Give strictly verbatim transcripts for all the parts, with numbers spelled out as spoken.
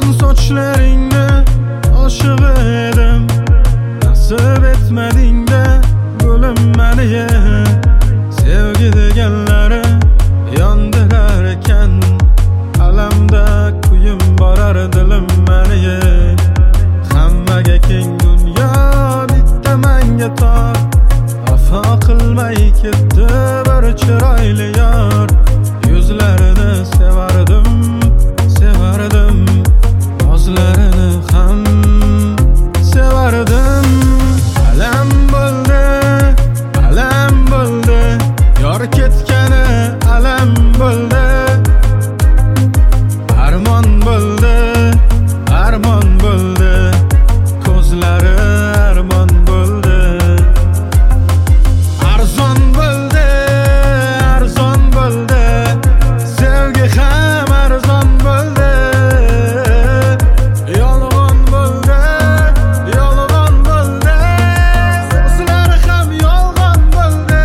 sochlaringni oshiq edim, nasib etmading-da gulim meniye. Sevgi deganlari yondirar ekan, alamda kuyim borar dilim meniye. Hammaga keng dunyo bitta menga tor, vafo qilmay ketdi bir chiroyli yor. Yuzlarini sevardim, sevardim, o'zlarini ham sevardim. Alam bo'ldi, alam bo'ldi, yor ketgani alam bo'ldi. Armon bo'ldi, armon bo'ldi, ko'zlari armon bo'ldi. Arzon bo'ldi, arzon bo'ldi, sevgi ham arzon bo'ldi. Yolg'on bo'ldi, yolg'on bo'ldi, so'zlari ham yolg'on bo'ldi.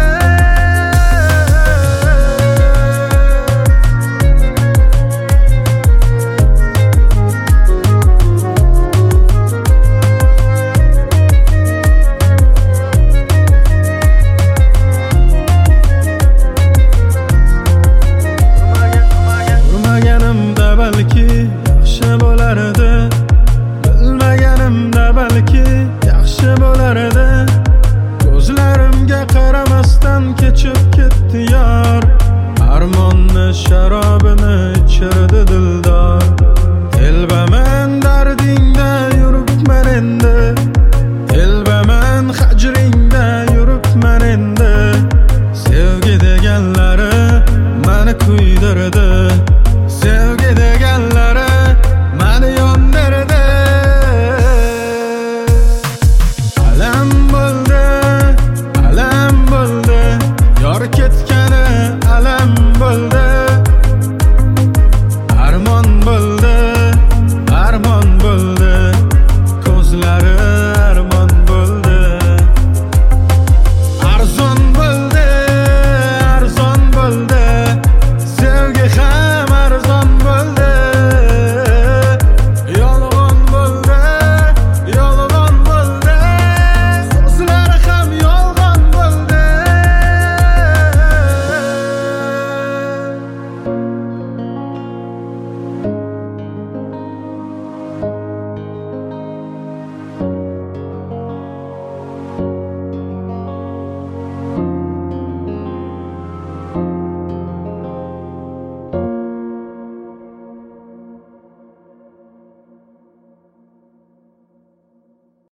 Urmaganimda balki yaxshi bo'lardi, bilmaganimda balki yaxshi bo'lardi. Ko'zlarimga qaramasdan kechib ketdi yor, armonni sharobini ichirdi dildor. Telbaman dardingda yuribman endi, telbaman hajringda yuribman endi. Sevgi deganlari meni kuydirdi,